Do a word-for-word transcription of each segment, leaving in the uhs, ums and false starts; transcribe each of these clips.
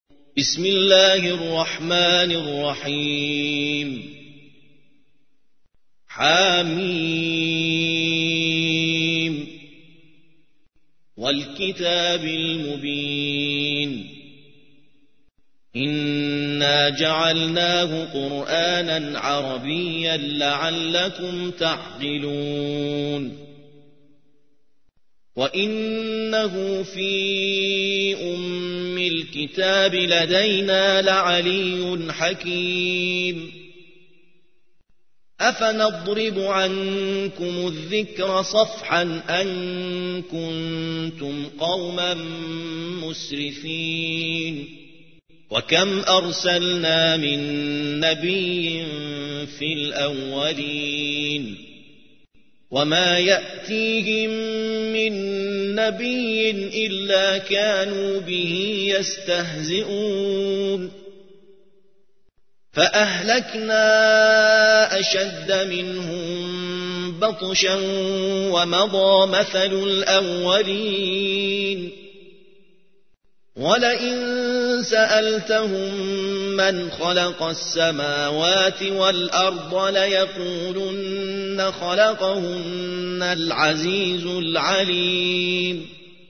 بسم الله الرحمن الرحيم حميم والكتاب المبين إنا جعلناه قرآنا عربيا لعلكم تعقلون وإنه في أم الكتاب لدينا لعلي حكيم أفنضرب عنكم الذكر صفحا أن كنتم قوما مسرفين وكم أرسلنا من نبي في الأولين وما يأتيهم من نبي إلا كانوا به يستهزئون فأهلكنا أشد منهم بطشا ومضى مثل الأولين ولئن سألتهم من خلق السماوات والأرض ليقولن خلقهن العزيز العليم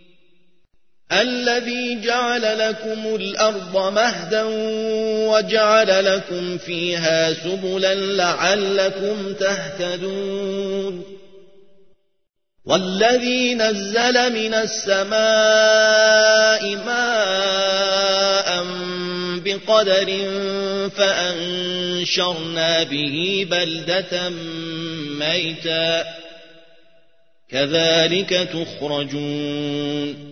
الذي جعل لكم الأرض مهدا وجعل لكم فيها سبلا لعلكم تهتدون والذي نزل من السماء ماء بقدر فأنشرنا به بلدة ميتا كذلك تخرجون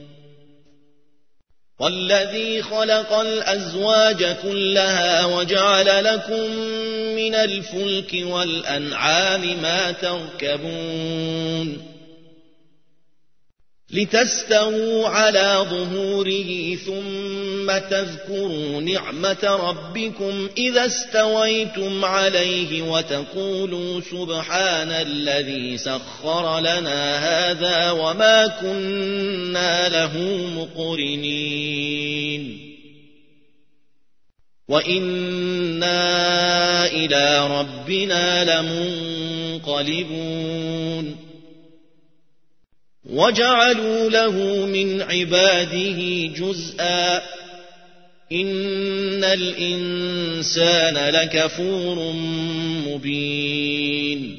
والذي خلق الأزواج كلها وجعل لكم من الفلك والأنعام ما تركبون لتستووا على ظهوره ثم تذكروا نعمة ربكم إذا استويتم عليه وتقولوا سبحان الذي سخر لنا هذا وما كنا له مقرنين وإنا إلى ربنا لمنقلبون وجعلوا له من عباده جزءا إن الإنسان لكفور مبين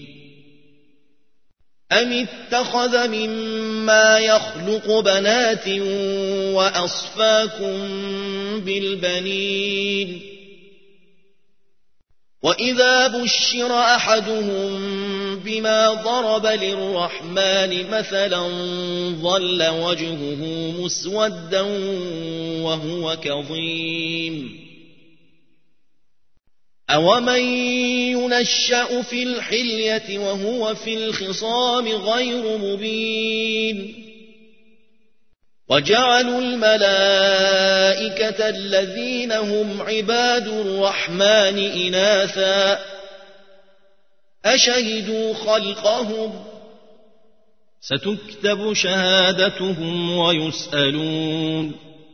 أم اتخذ مما يخلق بنات وأصفاكم بالبنين وإذا بشر أحدهم بما ضرب للرحمن مثلا ظل وجهه مسودا وهو كظيم أومن ينشأ في الحلية وهو في الخصام غير مبين وجعلوا الملائكة الذين هم عباد الرحمن إناثا أشهدوا خلقهم ستكتب شهادتهم ويسألون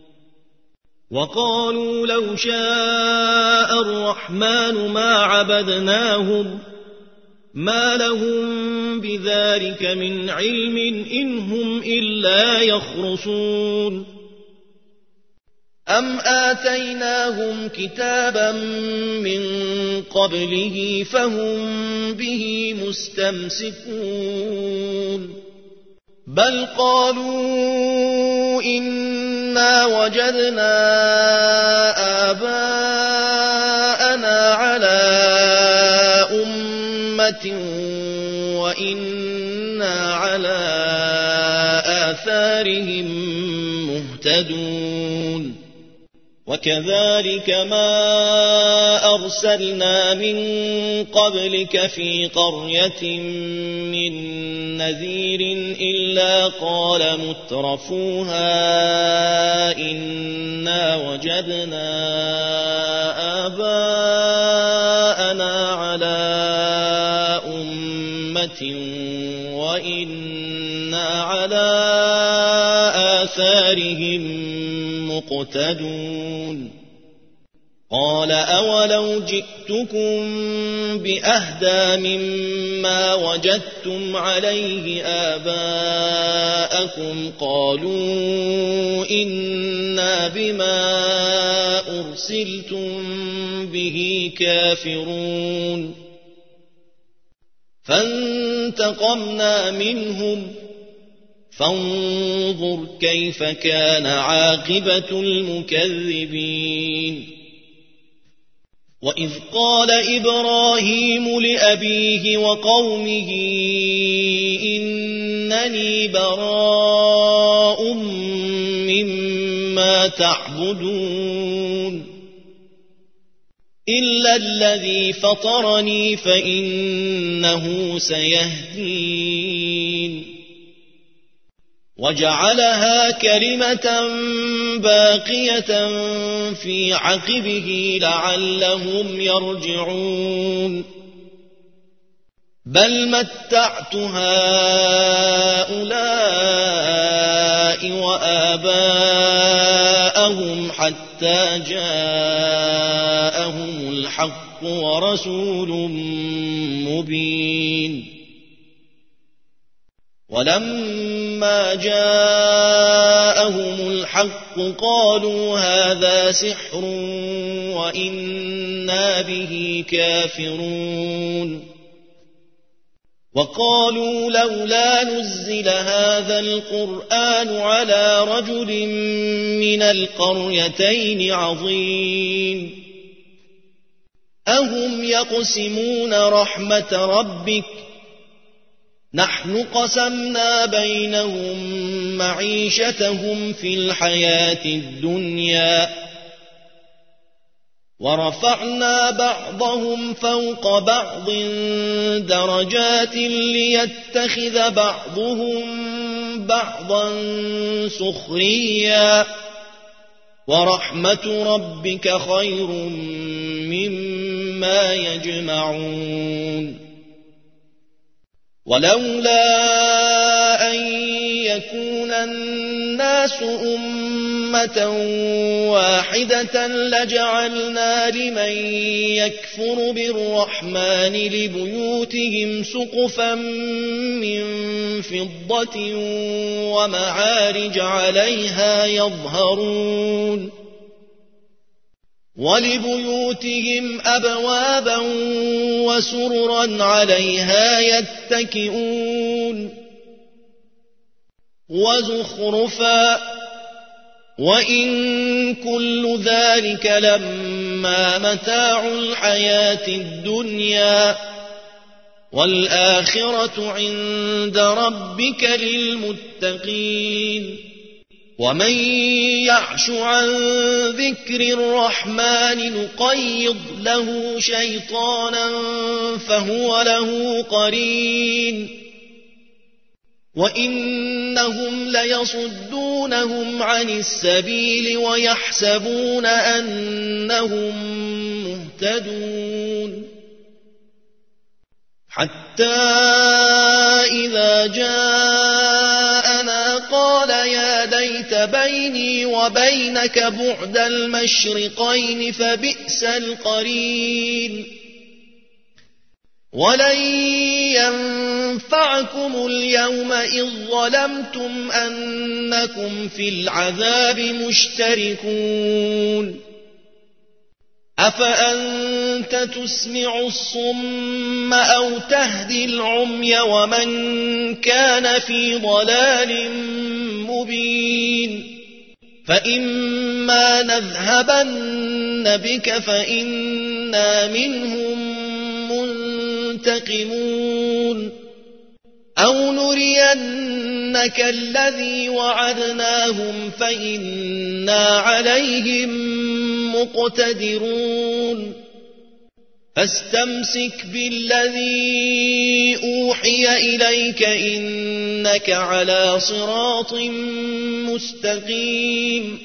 وقالوا لو شاء الرحمن ما عبدناهم ما لهم بذلك من علم إن هم إلا يخرصون أم آتيناهم كتابا من قبله فهم به مستمسكون بل قالوا إنا وجدنا آباءنا على أمة وإنا على آثارهم مهتدون وكذلك ما أرسلنا من قبلك في قرية من نذير إلا قال مترفوها إنا وجدنا آباءنا على أمة وإنا على آثارهم مقتدون قال أولو جئتكم بأهدى مما وجدتم عليه آباءكم قالوا إنا بما أرسلتم به كافرون فانتقمنا منهم فانظر كيف كان عاقبة المكذبين وإذ قال إبراهيم لأبيه وقومه إنني براء مما تعبدون إلا الذي فطرني فإنه سيهدين وجعلها كلمة باقية في عقبه لعلهم يرجعون بل متعت هؤلاء وآباءهم حتى جاءهم الحق ورسول مبين ولما جاءهم الحق قالوا هذا سحر وإنا به كافرون وقالوا لولا نزل هذا القرآن على رجل من القريتين عظيم أهم يقسمون رحمة ربك نحن قسمنا بينهم معيشتهم في الحياة الدنيا ورفعنا بعضهم فوق بعض درجات ليتخذ بعضهم بعضا سخريا ورحمة ربك خير مما يجمعون ولولا أن يكون الناس أمة واحدة لجعلنا لمن يكفر بالرحمن لبيوتهم سقفا من فضة ومعارج عليها يظهرون ولبيوتهم أبوابا وسررا عليها يتكئون وزخرفا وإن كل ذلك لما متاع الحياة الدنيا والآخرة عند ربك للمتقين ومن يعش عن ذكر الرحمن نقيض له شيطانا فهو له قرين وإنهم ليصدونهم عن السبيل ويحسبون أنهم مهتدون حتى إذا جاءنا قال يا ليت بيني وبينك بعد المشرقين فبئس القرين ولن ينفعكم اليوم إذ ظلمتم أنكم في العذاب مشتركون أفأنت تسمع الصم أو تهدي العمي ومن كان في ضلال مبين فإما نذهبن بك فإنا منهم منتقمون أو نرينك الذي وعدناهم فإنا عليهم مقتدرون فاستمسك بالذي أوحي إليك إنك على صراط مستقيم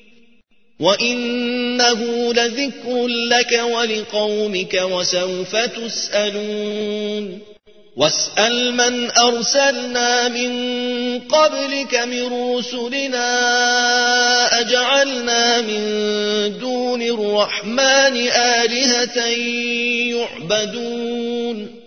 وإنه لذكر لك ولقومك وسوف تسألون واسأل من أرسلنا من قبلك من رسلنا أجعلنا من دون الرحمن آلهة يعبدون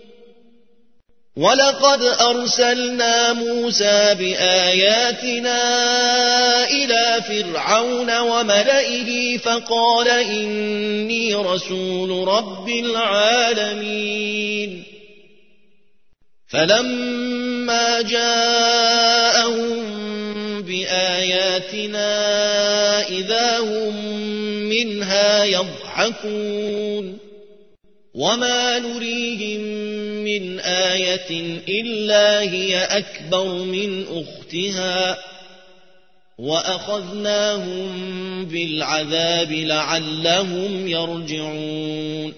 ولقد أرسلنا موسى بآياتنا إلى فرعون وملئه فقال إني رسول رب العالمين فلما جاءهم بآياتنا إذا هم منها يضحكون وما نريهم من آية إلا هي أكبر من أختها وأخذناهم بالعذاب لعلهم يرجعون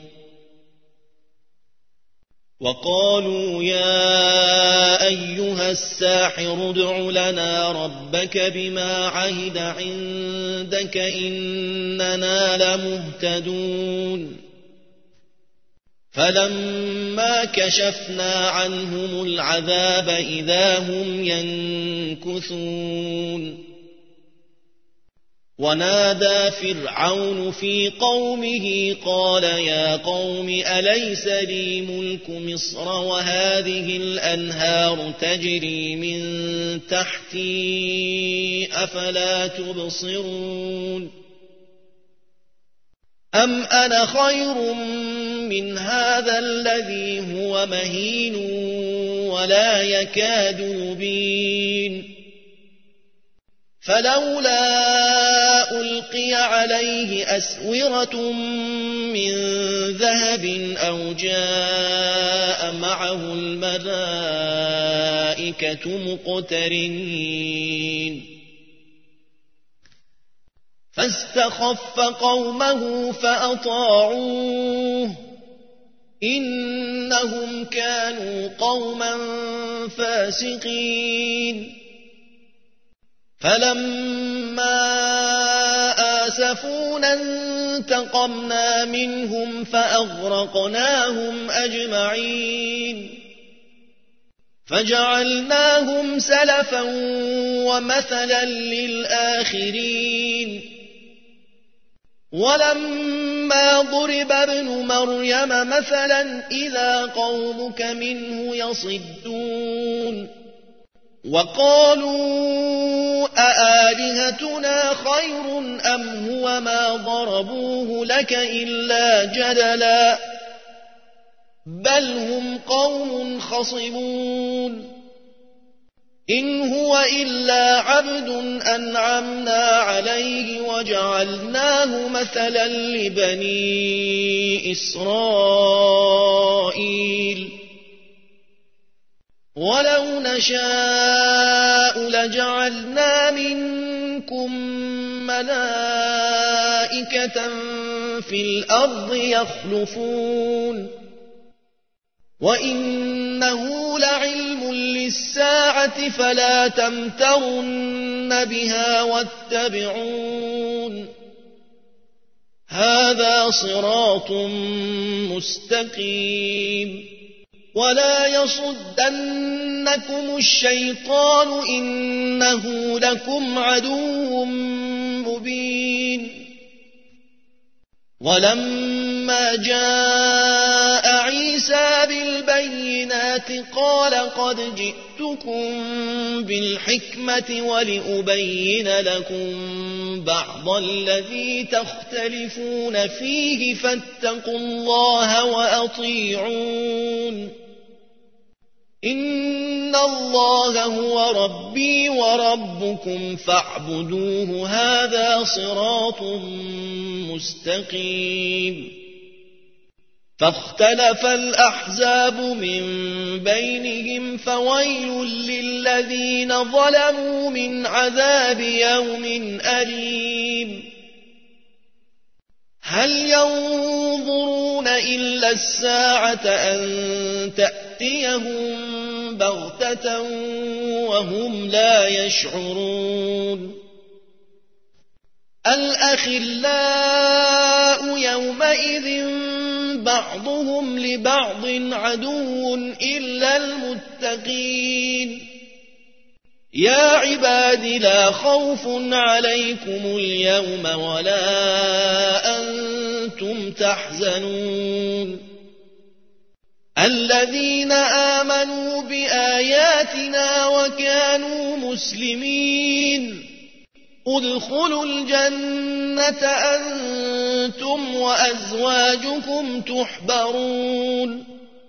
وقالوا يا أيها الساحر ادع لنا ربك بما عهد عندك إننا لمهتدون فلما كشفنا عنهم العذاب إذا هم ينكثون ونادى فرعون في قومه قال يا قوم أليس لي ملك مصر وهذه الأنهار تجري من تحتي أفلا تبصرون أم أنا خير من هذا الذي هو مهين ولا يكاد يبين فلولا ألقي عليه أسورة من ذهب أو جاء معه الملائكة مقترنين فاستخف قومه فأطاعوه إنهم كانوا قوما فاسقين فلما آسفونا انتقمنا منهم فأغرقناهم أجمعين فجعلناهم سلفا ومثلا للآخرين ولما ضرب ابن مريم مثلا إذا قومك منه يصدون وقالوا أآلهتنا خير أم هو ما ضربوه لك إلا جدلا بل هم قوم خصمون إن هو إلا عبد أنعمنا عليه وجعلناه مثلا لبني إسرائيل ولو نشاء لجعلنا منكم ملائكة في الأرض يخلفون وإنه لعلم للساعة فلا تمترن بها واتبعون هذا صراط مستقيم ولا يصدنكم الشيطان إنه لكم عدو مبين ولما جاء عيسى بالبينات قال قد جئتكم بالحكمة ولأبين لكم بعض الذي تختلفون فيه فاتقوا الله وأطيعون إن الله هو ربي وربكم فاعبدوه هذا صراط مستقيم فاختلف الأحزاب من بينهم فويل للذين ظلموا من عذاب يوم أليم هل ينظرون إلا الساعة أن تأتيهم بغتة وهم لا يشعرون الأخلاء يومئذ بعضهم لبعض عدو إلا المتقين يا عباد لا خوف عليكم اليوم ولا أنتم تحزنون الذين آمنوا بآياتنا وكانوا مسلمين ادخلوا الجنة أنتم وأزواجكم تحبرون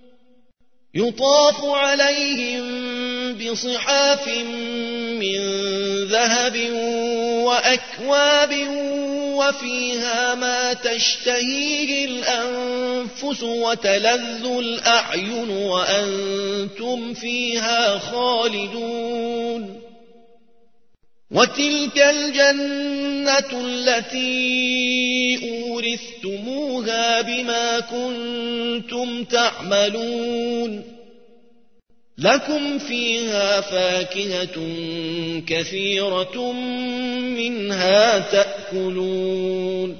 يطاف عليهم بصحاف من ذهب وأكواب وفيها ما تشتهيه الأنفس وتلذ الأعين وأنتم فيها خالدون وتلك الجنة التي أورثتموها بما كنتم تعملون لكم فيها فاكهة كثيرة منها تأكلون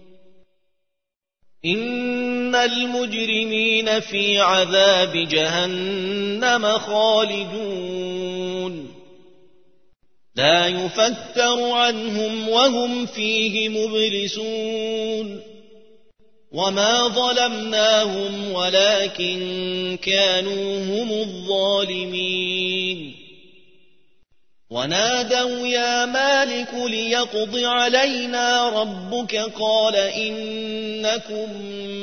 إن المجرمين في عذاب جهنم خالدون لا يفتر عنهم وهم فيه مبلسون وما ظلمناهم ولكن كانوا هم الظالمين ونادوا يا مالك ليقض علينا ربك قال إنكم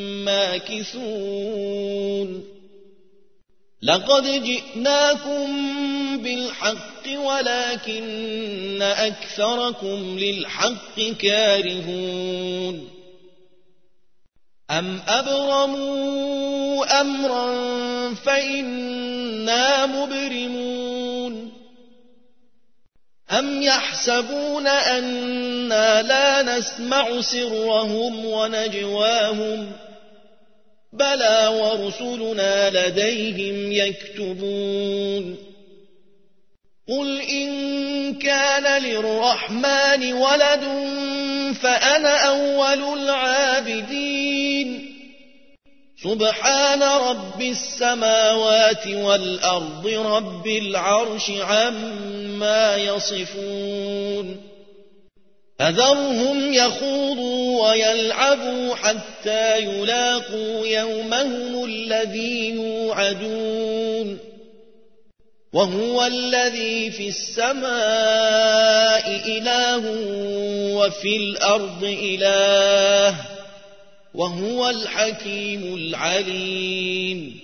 ماكثون لقد جئناكم بالحق ولكن أكثركم للحق كارهون أم أبرموا أمرا فإنا مبرمون أم يحسبون أنا لا نسمع سرهم ونجواهم بلى ورسلنا لديهم يكتبون قل إن كان للرحمن ولد فأنا أول العابدين سبحان رب السماوات والأرض رب العرش عما يصفون فذرهم يخوضوا ويلعبوا حتى يلاقوا يومهم الذي يوعدون وهو الذي في السماء إله وفي الأرض إله وهو الحكيم العليم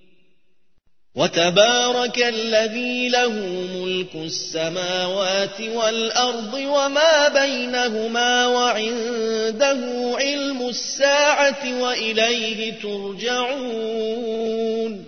وتبارك الذي له ملك السماوات والأرض وما بينهما وعنده علم الساعة وإليه ترجعون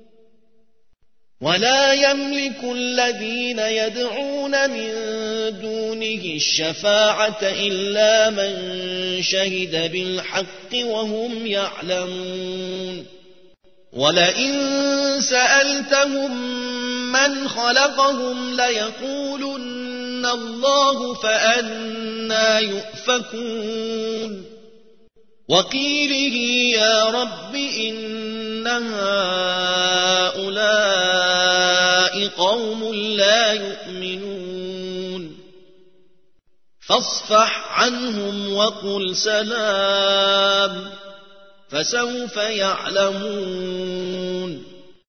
ولا يملك الذين يدعون من دونه الشفاعة إلا من شهد بالحق وهم يعلمون ولئن سألتهم من خلقهم ليقولن الله فأنى يؤفكون وقيله يا رب إن هؤلاء قوم لا يؤمنون فاصفح عنهم وقل سلام فسوف يعلمون